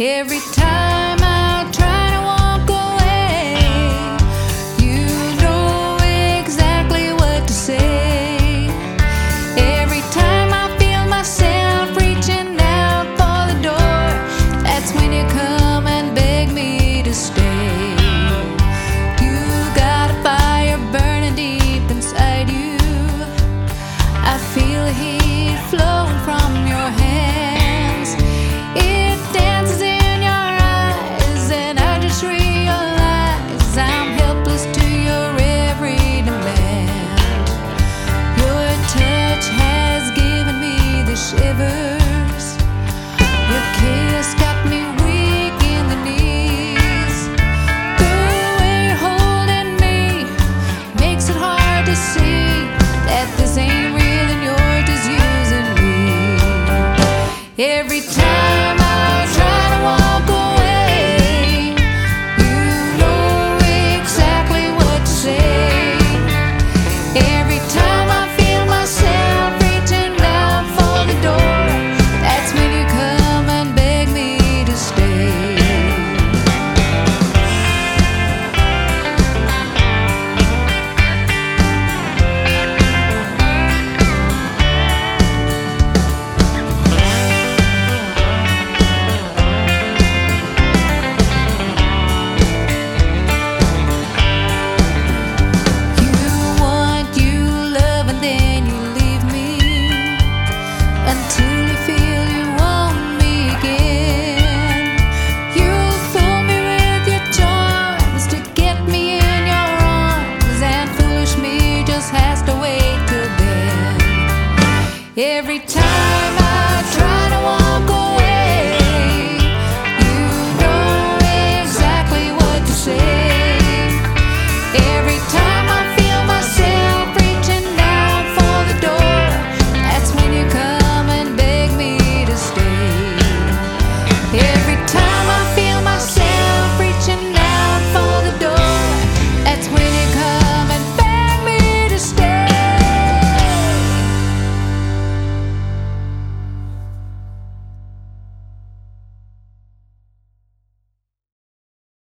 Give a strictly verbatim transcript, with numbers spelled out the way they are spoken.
Every time I try to walk away, you know exactly what to say. Every time I feel myself reaching out for the door, that's when you come and beg me to stay. You got a fire burning deep inside you. I feel the heat flowing from your hands. It dances in your eyes, and I just realize I'm helpless to your every demand. Your touch has given me the shivers. Your kiss got me weak in the knees. The way you're holding me makes it hard to see that this ain't real and you're just using me. Every time I try to walk away, you know exactly what to say. Every time I feel myself reaching out for the door, that's when you come and beg me to stay. Until you feel you want me again, you fool me with your charms to get me in your arms, and foolish me just has to wait till then. Every time